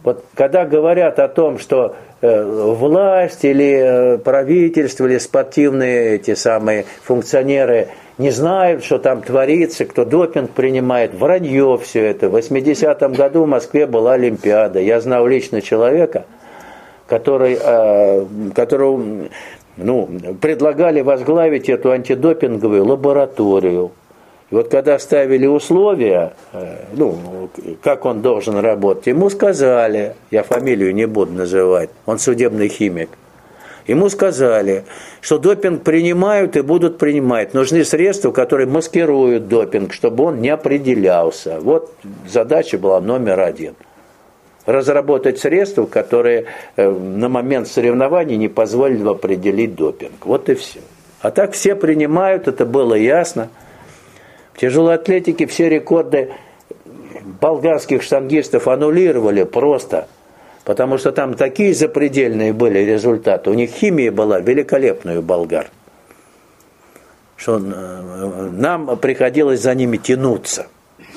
Вот когда говорят о том, что власть или правительство, или спортивные эти самые функционеры не знают, что там творится, кто допинг принимает, вранье все это. В 80-м году в Москве была Олимпиада. Я знал лично человека, которого предлагали возглавить эту антидопинговую лабораторию. И вот когда ставили условия, как он должен работать, ему сказали, я фамилию не буду называть, он судебный химик, ему сказали, что допинг принимают и будут принимать. Нужны средства, которые маскируют допинг, чтобы он не определялся. Вот задача была номер один. Разработать средства, которые на момент соревнований не позволили бы определить допинг. Вот и все. А так все принимают, это было ясно. В тяжелой атлетике все рекорды болгарских штангистов аннулировали просто, потому что там такие запредельные были результаты. У них химия была великолепная у болгар, что нам приходилось за ними тянуться.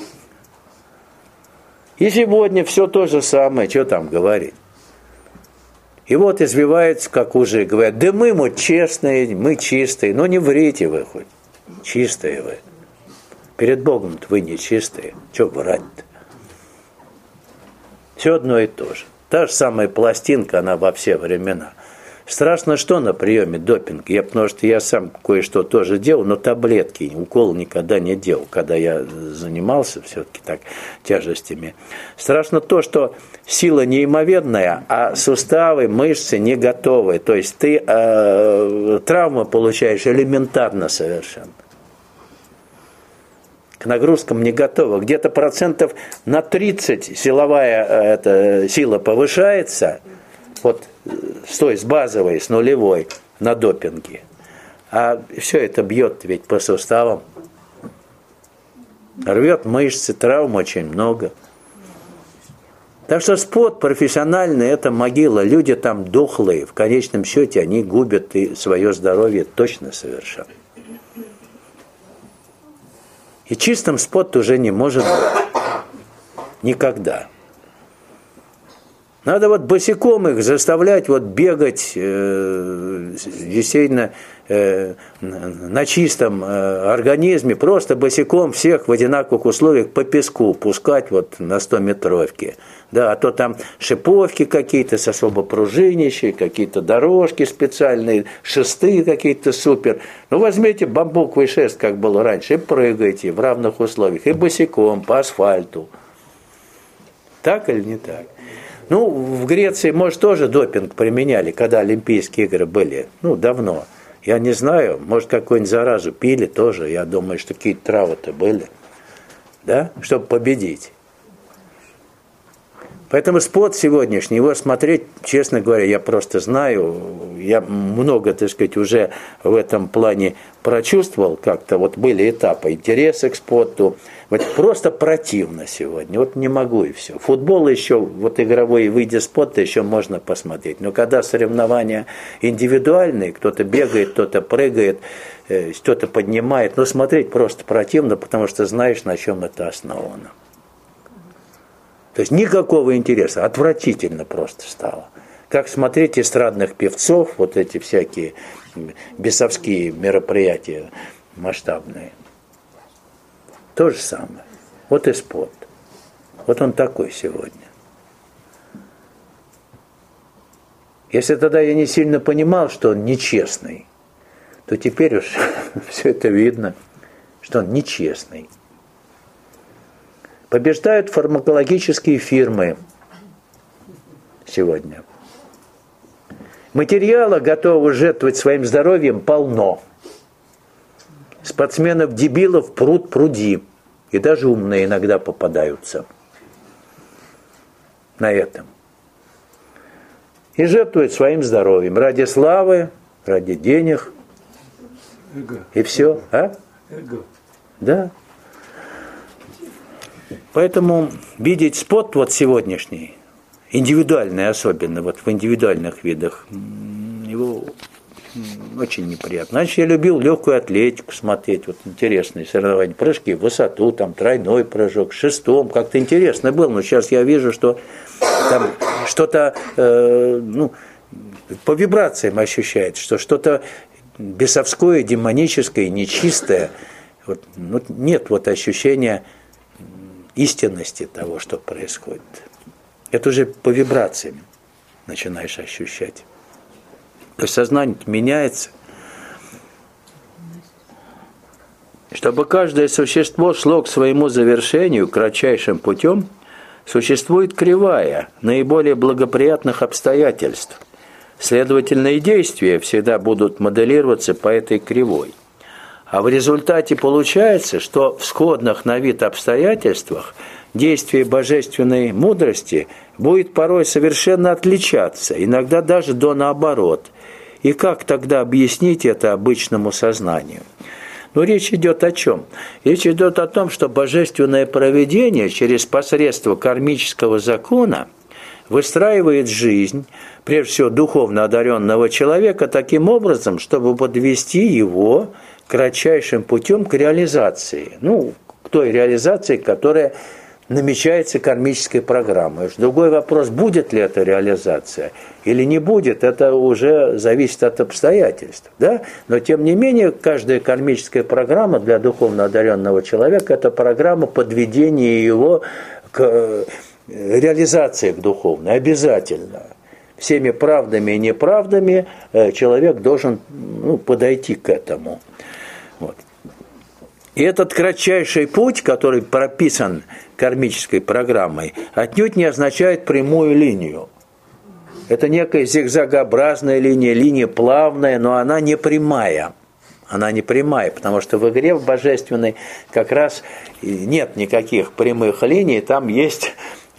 И сегодня все то же самое, что там говорить. И вот извивается, как уже говорят, да мы честные, мы чистые, но не врите вы хоть, чистые вы. Перед Богом-то вы не чистые, что врать-то? Все одно и то же. Та же самая пластинка, она во все времена. Страшно что на приеме допинг? Потому что я сам кое-что тоже делал, но таблетки, укол никогда не делал, когда я занимался все-таки так тяжестями. Страшно то, что сила неимоверная, а суставы, мышцы не готовы. То есть ты травму получаешь элементарно совершенно. К нагрузкам не готова. Где-то процентов на 30 силовая сила повышается, вот с базовой, с нулевой на допинге. А все это бьет ведь по суставам. Рвет мышцы, травм очень много. Так что спорт профессиональный – это могила. Люди там дохлые. В конечном счете они губят и свое здоровье точно совершенно. И чистым спорт уже не может быть. Никогда. Надо вот босиком их заставлять бегать действительно на чистом организме, просто босиком всех в одинаковых условиях по песку пускать на 100-метровке. Да, а то там шиповки какие-то с особо пружинящие, какие-то дорожки специальные, шесты какие-то супер. Возьмите бамбуковый шест, как было раньше, и прыгайте в равных условиях, и босиком по асфальту. Так или не так? В Греции, может, тоже допинг применяли, когда Олимпийские игры были, давно. Я не знаю, может, какую-нибудь заразу пили тоже, я думаю, что какие-то травы-то были, да, чтобы победить. Поэтому спорт сегодняшний, его смотреть, честно говоря, я просто знаю, я много, уже в этом плане прочувствовал как-то, были этапы интереса к спорту, просто противно сегодня, не могу и все. Футбол еще, игровые виды спорта еще можно посмотреть, но когда соревнования индивидуальные, кто-то бегает, кто-то прыгает, кто-то поднимает, смотреть просто противно, потому что знаешь, на чем это основано. То есть никакого интереса, отвратительно просто стало. Как смотреть эстрадных певцов, эти всякие бесовские мероприятия масштабные. То же самое. И спорт. Он такой сегодня. Если тогда я не сильно понимал, что он нечестный, то теперь уж все это видно, что он нечестный. Побеждают фармакологические фирмы сегодня. Материала, готового жертвовать своим здоровьем, полно. Спортсменов-дебилов пруд-пруди. И даже умные иногда попадаются на этом. И жертвуют своим здоровьем. Ради славы, ради денег. Эго. И все. А? Эго. Да. Поэтому видеть спорт сегодняшний, индивидуальный особенно, в индивидуальных видах, его очень неприятно. Раньше я любил легкую атлетику смотреть, вот интересные соревнования, прыжки в высоту, там тройной прыжок, шестом, как-то интересно было, но сейчас я вижу, что там что-то, по вибрациям ощущается, что что-то бесовское, демоническое, нечистое, вот, нет вот ощущения истинности того, что происходит. Это уже по вибрациям начинаешь ощущать. То есть сознание меняется. Чтобы каждое существо шло к своему завершению кратчайшим путем, существует кривая наиболее благоприятных обстоятельств. Следовательно, и действия всегда будут моделироваться по этой кривой. А в результате получается, что в сходных на вид обстоятельствах действие божественной мудрости будет порой совершенно отличаться, иногда даже до наоборот. И как тогда объяснить это обычному сознанию? Но речь идет о чем? Речь идет о том, что божественное провидение через посредство кармического закона выстраивает жизнь, прежде всего духовно одаренного человека, таким образом, чтобы подвести его кратчайшим путем к реализации. К той реализации, которая намечается кармической программой. Другой вопрос, будет ли эта реализация или не будет, это уже зависит от обстоятельств. Да? Но тем не менее, каждая кармическая программа для духовно одаренного человека – это программа подведения его к реализации к духовной, обязательно. Всеми правдами и неправдами человек должен подойти к этому. Вот. И этот кратчайший путь, который прописан кармической программой, отнюдь не означает прямую линию. Это некая зигзагообразная линия плавная, но она не прямая. Она не прямая, потому что в игре в божественной как раз нет никаких прямых линий, там есть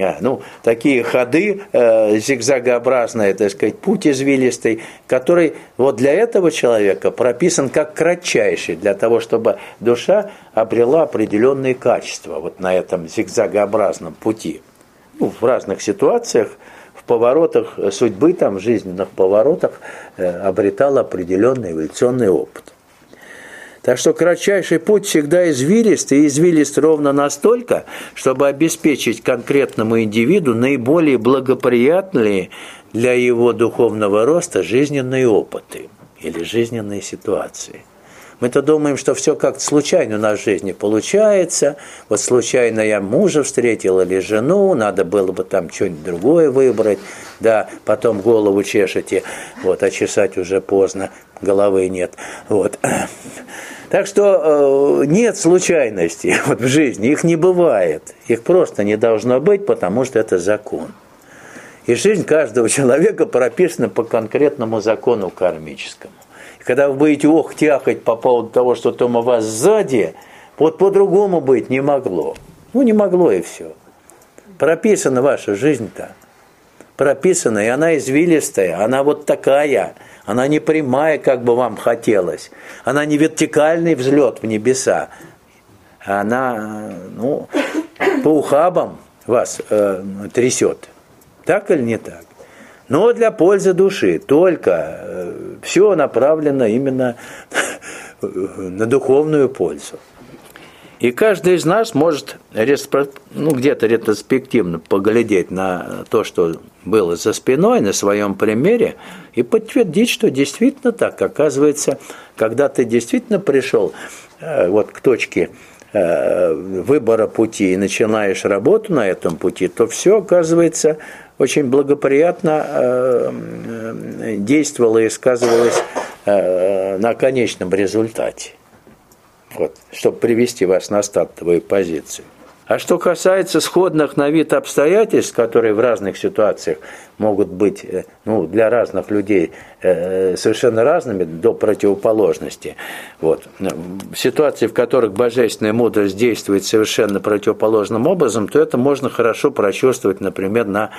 такие ходы, зигзагообразные, так сказать, путь извилистый, который вот для этого человека прописан как кратчайший, для того, чтобы душа обрела определенные качества вот на этом зигзагообразном пути. В разных ситуациях, в поворотах судьбы, в жизненных поворотах обретал определенный эволюционный опыт. Так что кратчайший путь всегда извилист, и извилист ровно настолько, чтобы обеспечить конкретному индивиду наиболее благоприятные для его духовного роста жизненные опыты или жизненные ситуации. Мы-то думаем, что все как-то случайно у нас в жизни получается. Вот случайно я мужа встретил или жену, надо было бы там что-нибудь другое выбрать. Да, потом голову чешете, а чесать уже поздно, головы нет. Так что нет случайностей в жизни, их не бывает. Их просто не должно быть, потому что это закон. И жизнь каждого человека прописана по конкретному закону кармическому. И когда вы будете охтяхать по поводу того, что там у вас сзади, по-другому быть не могло. Не могло и все. Прописана ваша жизнь-то. Прописана, и она извилистая, она вот такая. Она не прямая, как бы вам хотелось. Она не вертикальный взлет в небеса. Она, по ухабам вас трясет. Так или не так? Но для пользы души. Только все направлено именно на духовную пользу. И каждый из нас может где-то ретроспективно поглядеть на то, что было за спиной, на своем примере, и подтвердить, что действительно так. Оказывается, когда ты действительно пришел к точке выбора пути и начинаешь работу на этом пути, то все, оказывается, очень благоприятно действовало и сказывалось на конечном результате. Чтобы привести вас на стартовую позицию. А что касается сходных на вид обстоятельств, которые в разных ситуациях могут быть для разных людей совершенно разными до противоположности, ситуации, в которых божественная мудрость действует совершенно противоположным образом, то это можно хорошо прочувствовать, например, на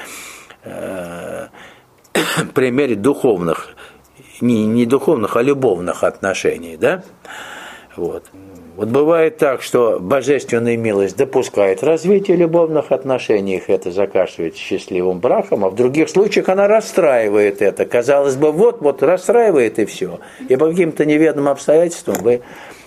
примере духовных, не духовных, а любовных отношений, да? Вот бывает так, что божественная милость допускает развитие любовных отношений, их это заканчивается счастливым браком, а в других случаях она расстраивает это. Казалось бы, вот расстраивает и все. И по каким-то неведомым обстоятельствам вы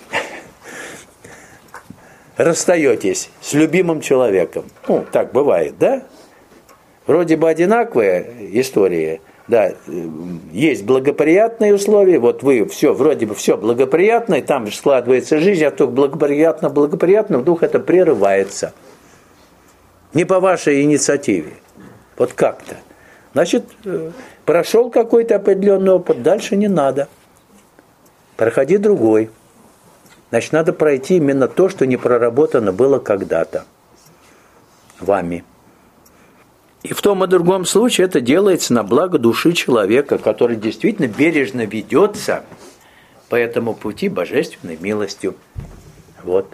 расстаетесь с любимым человеком. Ну, так бывает, да? Вроде бы одинаковые истории. Да, есть благоприятные условия, вот вы все, вроде бы все благоприятное, там же складывается жизнь, а то благоприятно, вдруг это прерывается. Не по вашей инициативе. Вот как-то. Значит, прошел какой-то определенный опыт, дальше не надо. Проходи другой. Значит, надо пройти именно то, что не проработано было когда-то вами. И в том и другом случае это делается на благо души человека, который действительно бережно ведется по этому пути божественной милостью. Вот.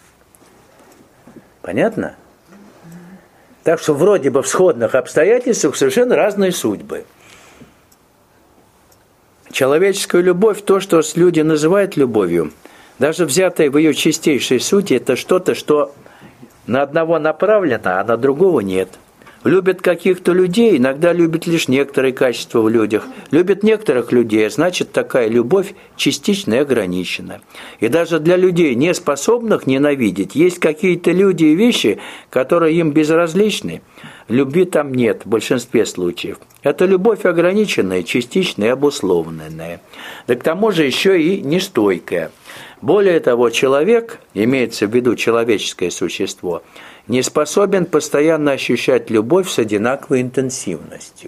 Понятно? Так что вроде бы в сходных обстоятельствах совершенно разные судьбы. Человеческая любовь, то, что люди называют любовью, даже взятое в ее чистейшей сути, это что-то, что на одного направлено, а на другого нет. Любят каких-то людей, иногда любят лишь некоторые качества в людях. Любят некоторых людей, значит, такая любовь частично и ограничена. И даже для людей, не способных ненавидеть, есть какие-то люди и вещи, которые им безразличны. Любви там нет в большинстве случаев. Это любовь ограниченная, частичная и обусловленная. Да к тому же еще и нестойкая. Более того, человек, имеется в виду человеческое существо, не способен постоянно ощущать любовь с одинаковой интенсивностью.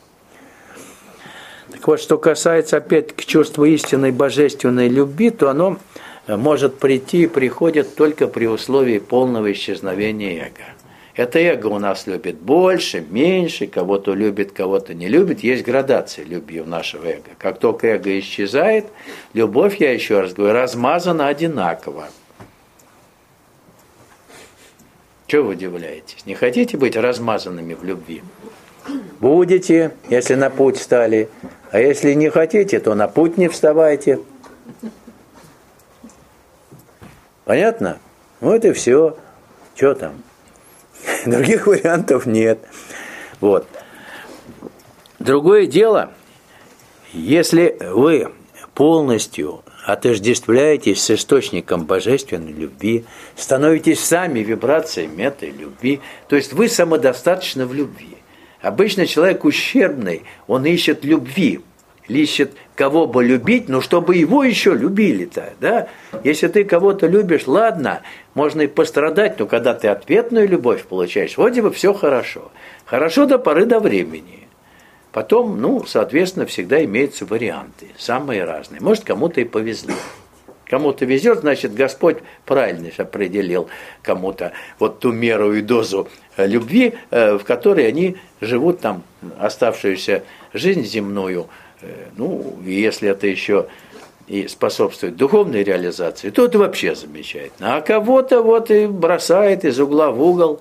Так вот, что касается опять-таки чувства истинной божественной любви, то оно может прийти и приходит только при условии полного исчезновения эго. Это эго у нас любит больше, меньше, кого-то любит, кого-то не любит. Есть градация любви у нашего эго. Как только эго исчезает, любовь, я еще раз говорю, размазана одинаково. Чего вы удивляетесь? Не хотите быть размазанными в любви? Будете, если на путь встали. А если не хотите, то на путь не вставайте. Понятно? Вот и все. Что там? Других вариантов нет. Вот. Другое дело, если вы полностью отождествляетесь с источником божественной любви, становитесь сами вибрациями этой любви, то есть вы самодостаточны в любви. Обычно человек ущербный, он ищет любви, ищет кого бы любить, но чтобы его еще любили-то, да? Если ты кого-то любишь, ладно, можно и пострадать, но когда ты ответную любовь получаешь, вроде бы все хорошо. Хорошо до поры до времени. Потом, соответственно, всегда имеются варианты, самые разные. Может, кому-то и повезло. Кому-то везет, значит, Господь правильно определил кому-то вот ту меру и дозу любви, в которой они живут там оставшуюся жизнь земную. Если это еще и способствует духовной реализации, то это вообще замечательно. А кого-то вот и бросает из угла в угол.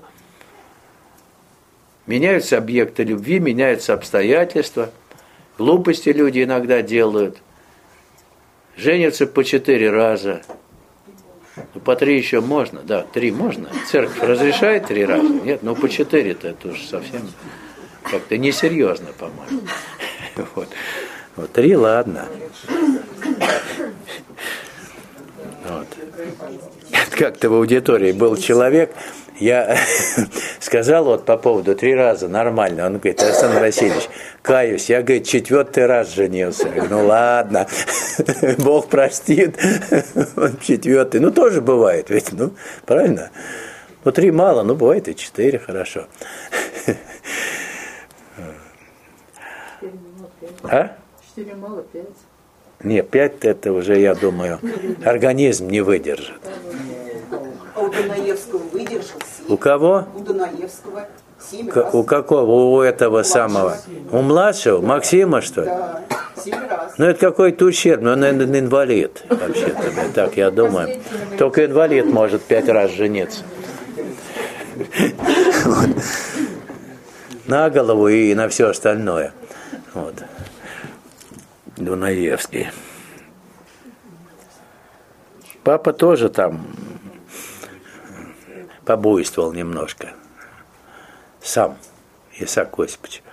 Меняются объекты любви, меняются обстоятельства. Глупости люди иногда делают. Женятся по 4 раза. По 3 еще можно. Да, 3 можно. Церковь разрешает 3 раза? Нет, по 4-то это уже совсем как-то несерьезно, по-моему. Вот 3 ладно. Вот. Как-то в аудитории был человек, я сказал вот по поводу 3 раза нормально. Он говорит: Александр Васильевич, каюсь, я, говорит, 4-й раз женился. Я говорю: ладно, Бог простит, он 4-й. Тоже бывает, ведь, правильно? 3 мало, бывает и 4, хорошо. А? 4 мало, 5. Нет, 5 это уже, я думаю, организм не выдержит. А у Дунаевского выдержал 7. У кого? У Дунаевского 7 раз. У какого? У этого самого? У младшего? Максима, что ли? Да, 7 раз. Это какой-то ущерб, он, наверное, инвалид, вообще-то, так я думаю. Только инвалид может 5 раз жениться. На голову и на все остальное. Вот. Дунаевский. Папа тоже там побуйствовал немножко. Сам, Исаак Осипович.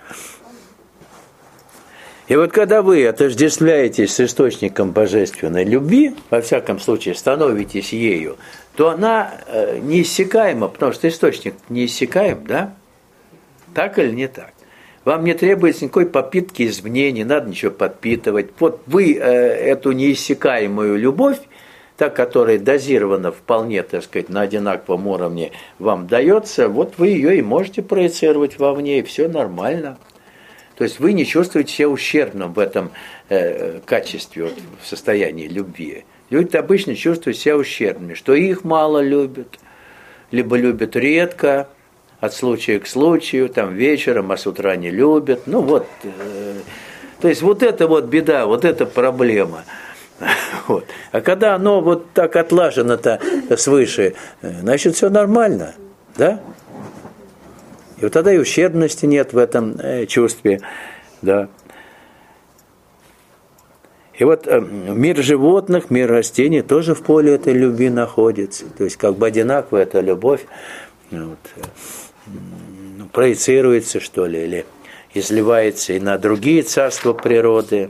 И вот когда вы отождествляетесь с источником божественной любви, во всяком случае становитесь ею, то она неиссякаема, потому что источник неиссякаем, да? Так или не так? Вам не требуется никакой подпитки извне, не надо ничего подпитывать. Вот вы эту неиссякаемую любовь, та, которая дозирована вполне, так сказать, на одинаковом уровне, вам дается, вот вы ее и можете проецировать вовне, и все нормально. То есть вы не чувствуете себя ущербным в этом качестве, вот, в состоянии любви. Люди обычно чувствуют себя ущербными, что их мало любят, либо любят редко, от случая к случаю, там вечером, а с утра не любят. Ну вот, то есть вот это вот беда, вот эта проблема. Вот. А когда оно вот так отлажено-то свыше, значит, все нормально, да? И вот тогда и ущербности нет в этом чувстве, да. И вот мир животных, мир растений тоже в поле этой любви находится. То есть как бы одинаково эта любовь вот, проецируется, что ли, или изливается и на другие царства природы.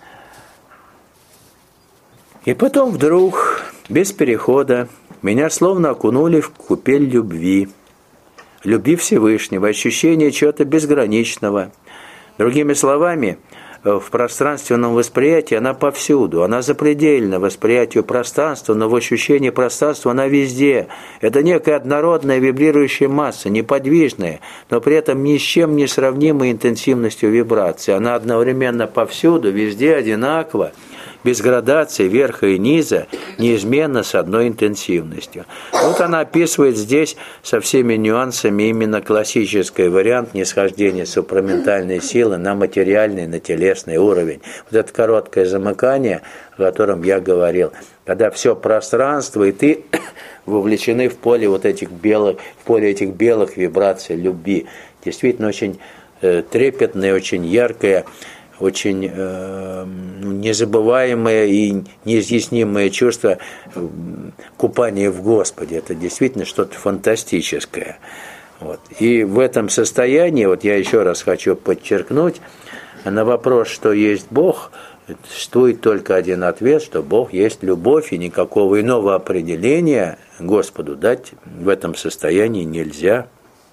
И потом вдруг, без перехода, меня словно окунули в купель любви Всевышнего, ощущение чего-то безграничного. Другими словами, в пространственном восприятии она повсюду, она запредельна восприятию пространства, но в ощущении пространства она везде. Это некая однородная вибрирующая масса, неподвижная, но при этом ни с чем не сравнимой интенсивностью вибрации. Она одновременно повсюду, везде одинаково, без градации верха и низа, неизменно с одной интенсивностью. Вот она описывает здесь со всеми нюансами именно классический вариант нисхождения супраментальной силы на материальный, на телесный уровень. Вот это короткое замыкание, о котором я говорил, когда все пространство, и ты вовлечены в поле вот этих белых, вибраций любви. Действительно очень трепетное, очень яркое, очень незабываемое и неизъяснимое чувство купания в Господе. Это действительно что-то фантастическое. Вот. И в этом состоянии, вот я еще раз хочу подчеркнуть, на вопрос, что есть Бог, существует только один ответ, что Бог есть любовь, и никакого иного определения Господу дать в этом состоянии нельзя.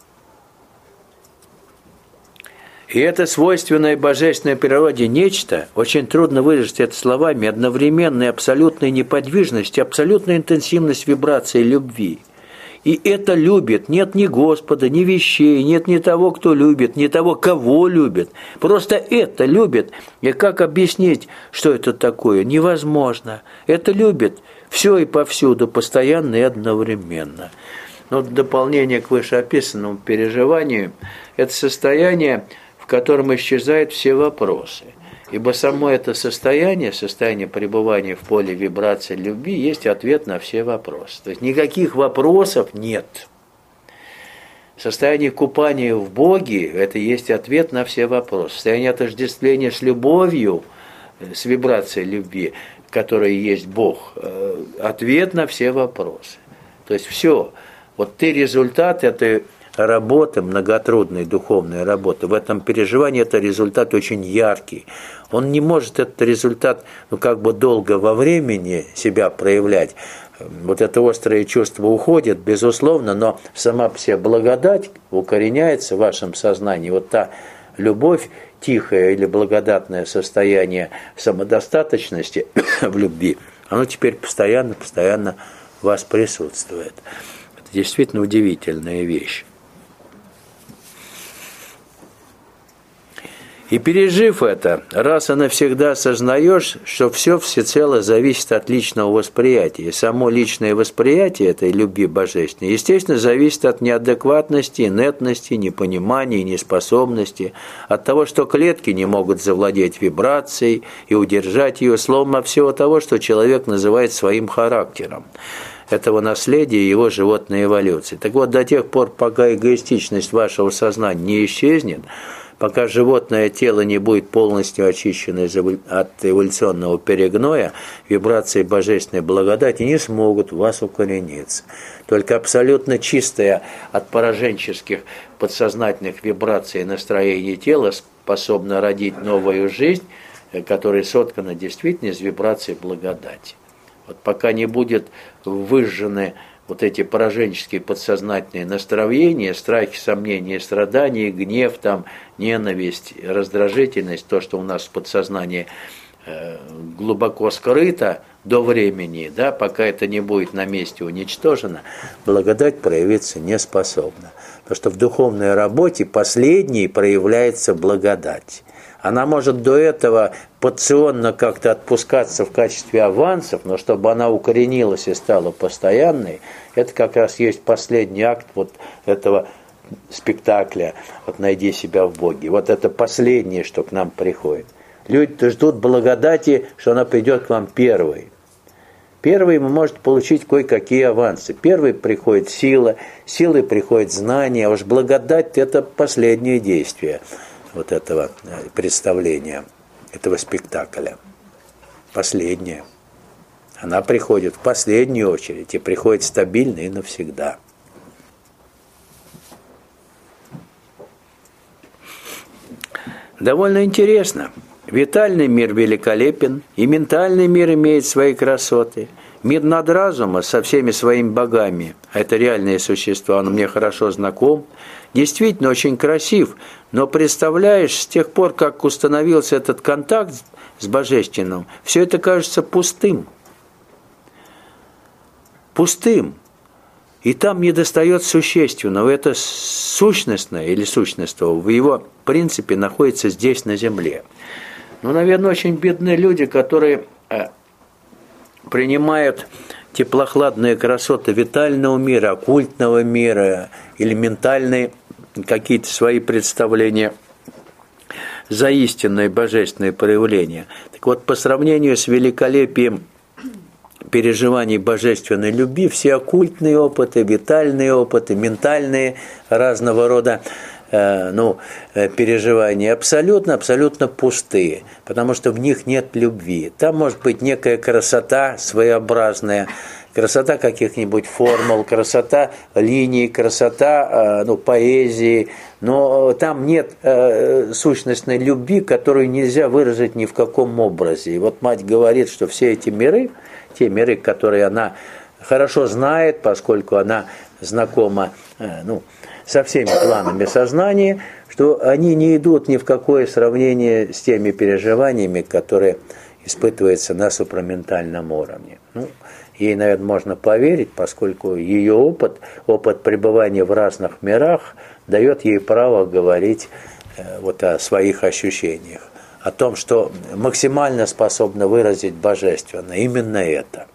И это свойственное божественной природе нечто, очень трудно выразить это словами, одновременная абсолютная неподвижность, абсолютная интенсивность вибрации любви. И это любит. Нет ни Господа, ни вещей, нет ни того, кто любит, ни того, кого любит. Просто это любит. И как объяснить, что это такое? Невозможно. Это любит все и повсюду, постоянно и одновременно. Но в дополнение к вышеописанному переживанию, это состояние, в котором исчезают все вопросы. Ибо само это состояние пребывания в поле вибрации любви, есть ответ на все вопросы. То есть никаких вопросов нет. Состояние купания в Боге – это есть ответ на все вопросы. Состояние отождествления с любовью, с вибрацией любви, которая есть Бог – ответ на все вопросы. То есть все. Вот ты результат этой работы, многотрудной духовной работы, в этом переживании это результат очень яркий. Он не может этот результат, долго во времени себя проявлять. Вот это острое чувство уходит, безусловно, но сама по себе благодать укореняется в вашем сознании. Вот та любовь, тихое или благодатное состояние самодостаточности в любви, оно теперь постоянно в вас присутствует. Это действительно удивительная вещь. И пережив это, раз и навсегда осознаешь, что все всецело зависит от личного восприятия. И само личное восприятие этой любви божественной, естественно, зависит от неадекватности, инертности, непонимания, неспособности, от того, что клетки не могут завладеть вибрацией и удержать ее, словом, от всего того, что человек называет своим характером. Этого наследия его животной эволюции. Так вот, до тех пор, пока эгоистичность вашего сознания не исчезнет, пока животное тело не будет полностью очищено от эволюционного перегноя, вибрации божественной благодати не смогут в вас укорениться. Только абсолютно чистое от пораженческих подсознательных вибраций и настроений тела способно родить новую жизнь, которая соткана действительно из вибраций благодати. Вот пока не будет выжжены вот эти пораженческие подсознательные настроения, страхи, сомнения, страдания, гнев, там, ненависть, раздражительность, то, что у нас в подсознании глубоко скрыто до времени, да, пока это не будет на месте уничтожено, благодать проявиться не способна. Потому что в духовной работе последней проявляется благодать. Она может до этого порционно как-то отпускаться в качестве авансов, но чтобы она укоренилась и стала постоянной, это как раз есть последний акт вот этого спектакля вот «Найди себя в Боге». Вот это последнее, что к нам приходит. Люди ждут благодати, что она придет к вам первой. Первый вы можете получить кое-какие авансы. Первый приходит сила, силой приходит знание, а уж благодать – это последнее действие вот этого представления, этого спектакля. Последнее. Она приходит в последнюю очередь и приходит стабильно и навсегда. Довольно интересно. Витальный мир великолепен, и ментальный мир имеет свои красоты. Мир надразума со всеми своими богами, а это реальные существа, он мне хорошо знаком, действительно очень красив, но представляешь, с тех пор, как установился этот контакт с Божественным, все это кажется пустым. Пустым. И там недостает существенного. Это сущностное или сущностного в его принципе находится здесь, на земле. Ну, наверное, очень бедные люди, которые принимают теплохладные красоты витального мира, оккультного мира или ментальные какие-то свои представления за истинные божественные проявления. Так вот, по сравнению с великолепием переживаний божественной любви, все оккультные опыты, витальные опыты, ментальные разного рода переживания абсолютно пустые, потому что в них нет любви. Там может быть некая красота своеобразная, красота каких-нибудь формул, красота линий, красота поэзии, но там нет сущностной любви, которую нельзя выразить ни в каком образе. И вот мать говорит, что все эти миры, те миры, которые она хорошо знает, поскольку она знакома со всеми планами сознания, что они не идут ни в какое сравнение с теми переживаниями, которые испытываются на супраментальном уровне. Ей, наверное, можно поверить, поскольку ее опыт пребывания в разных мирах дает ей право говорить о своих ощущениях, о том, что максимально способна выразить божественное. Именно это.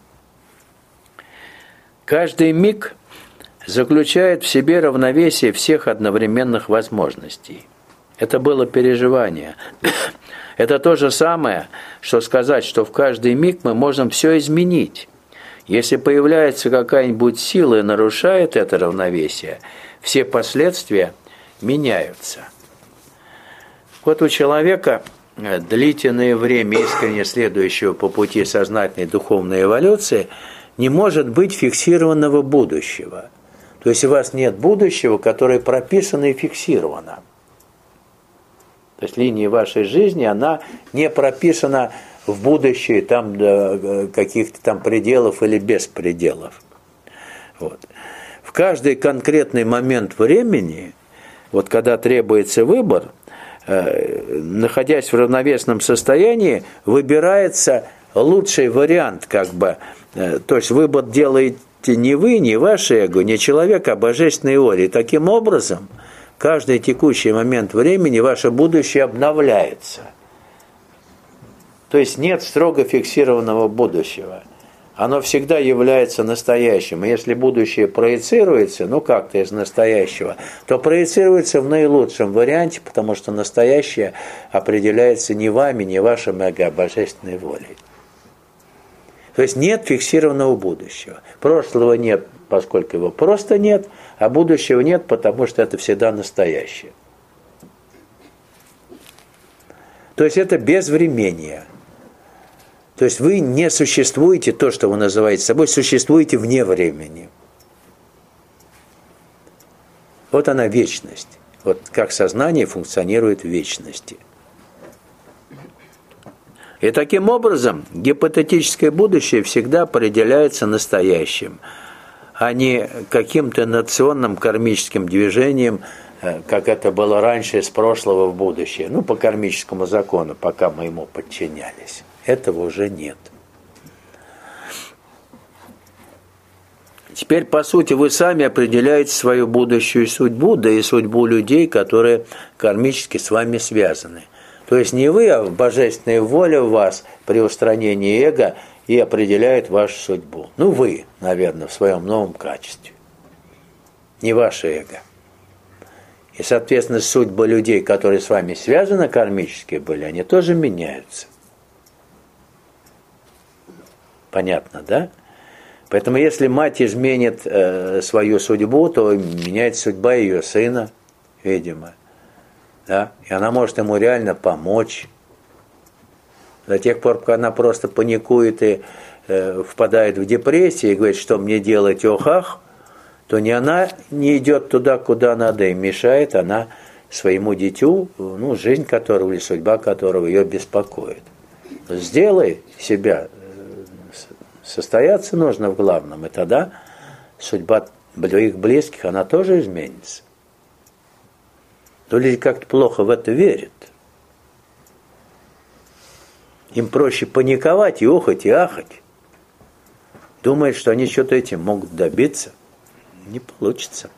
Каждый миг заключает в себе равновесие всех одновременных возможностей. Это было переживание. Это то же самое, что сказать, что в каждый миг мы можем все изменить. Если появляется какая-нибудь сила и нарушает это равновесие, все последствия меняются. Вот у человека, длительное время искренне следующего по пути сознательной духовной эволюции, не может быть фиксированного будущего. То есть у вас нет будущего, которое прописано и фиксировано. То есть линия вашей жизни, она не прописана в будущее там до каких-то там пределов или без пределов. Вот. В каждый конкретный момент времени, вот когда требуется выбор, находясь в равновесном состоянии, выбирается лучший вариант, то есть выбор делаете не вы, не ваше эго, не человек, а божественной воли. И таким образом, каждый текущий момент времени ваше будущее обновляется. То есть нет строго фиксированного будущего. Оно всегда является настоящим. И если будущее проецируется, как-то из настоящего, то проецируется в наилучшем варианте, потому что настоящее определяется не вами, не вашим эго, а божественной волей. То есть нет фиксированного будущего. Прошлого нет, поскольку его просто нет, а будущего нет, потому что это всегда настоящее. То есть это безвремение. То есть вы не существуете, то, что вы называете собой, существуете вне времени. Вот она вечность. Вот как сознание функционирует в вечности. И таким образом гипотетическое будущее всегда определяется настоящим, а не каким-то инерционным кармическим движением, как это было раньше, из прошлого в будущее. Ну, по кармическому закону, пока мы ему подчинялись. Этого уже нет. Теперь, по сути, вы сами определяете свою будущую судьбу, да и судьбу людей, которые кармически с вами связаны. То есть не вы, а божественная воля в вас при устранении эго и определяет вашу судьбу. Ну, вы, наверное, в своем новом качестве. Не ваше эго. И, соответственно, судьбы людей, которые с вами связаны кармически были, они тоже меняются. Понятно, да? Поэтому если мать изменит свою судьбу, то меняется судьба ее сына, видимо. Да? И она может ему реально помочь. До тех пор, пока она просто паникует и впадает в депрессию и говорит, что мне делать, ох-ах, то ни она не идет туда, куда надо, и мешает она своему дитю, ну, жизнь которого или судьба которого ее беспокоит. Сделай себя. Состояться нужно в главном, и тогда судьба их близких, она тоже изменится. То люди как-то плохо в это верят. Им проще паниковать и охать, и ахать. Думают, что они что-то этим могут добиться. Не получится.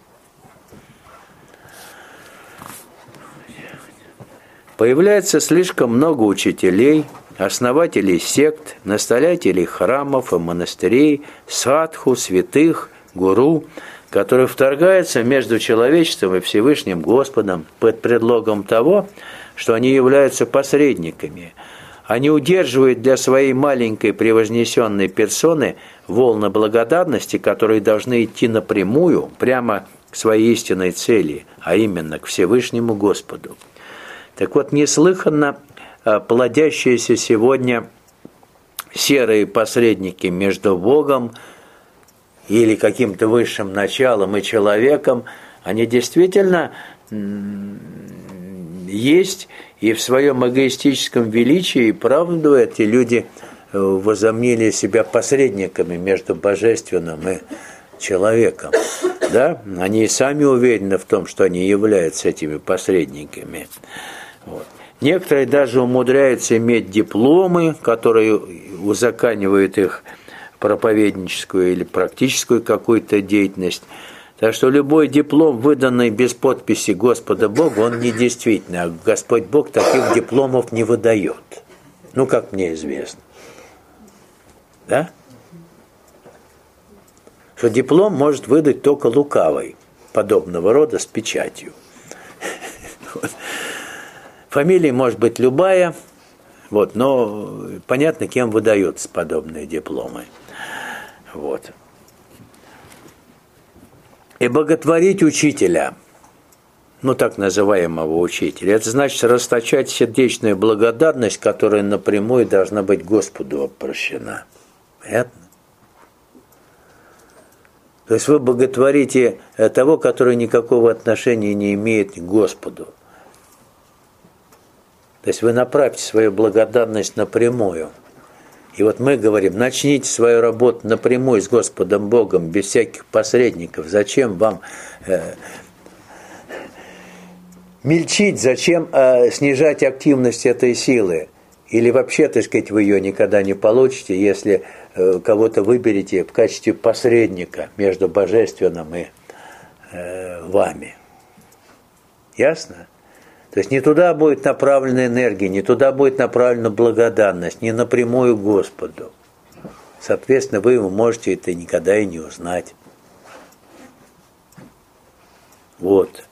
Появляется слишком много учителей, основателей сект, настоятелей храмов и монастырей, садху, святых, гуру, которые вторгаются между человечеством и Всевышним Господом под предлогом того, что они являются посредниками. Они удерживают для своей маленькой превознесенной персоны волны благодарности, которые должны идти напрямую, прямо к своей истинной цели, а именно к Всевышнему Господу. Так вот, неслыханно плодящиеся сегодня серые посредники между Богом или каким-то высшим началом и человеком, они действительно есть, и в своем эгоистическом величии и правду эти люди возомнили себя посредниками между божественным и человеком. Да? Они и сами уверены в том, что они являются этими посредниками. Вот. Некоторые даже умудряются иметь дипломы, которые узаконивают их проповедническую или практическую какую-то деятельность. Так что любой диплом, выданный без подписи Господа Бога, он недействительный. А Господь Бог таких дипломов не выдает. Ну, как мне известно. Да? Что диплом может выдать только лукавый, подобного рода, с печатью. Фамилия может быть любая, вот, но понятно, кем выдаются подобные дипломы. Вот. И боготворить учителя, ну так называемого учителя, это значит расточать сердечную благодарность, которая напрямую должна быть Господу обращена. Понятно? То есть вы боготворите того, который никакого отношения не имеет к Господу. То есть вы направьте свою благодарность напрямую. И вот мы говорим, начните свою работу напрямую с Господом Богом, без всяких посредников. Зачем вам мельчить, зачем снижать активность этой силы? Или вообще, так сказать, вы ее никогда не получите, если кого-то выберете в качестве посредника между божественным и вами. Ясно? То есть не туда будет направлена энергия, не туда будет направлена благодарность, не напрямую Господу. Соответственно, вы можете это никогда и не узнать. Вот.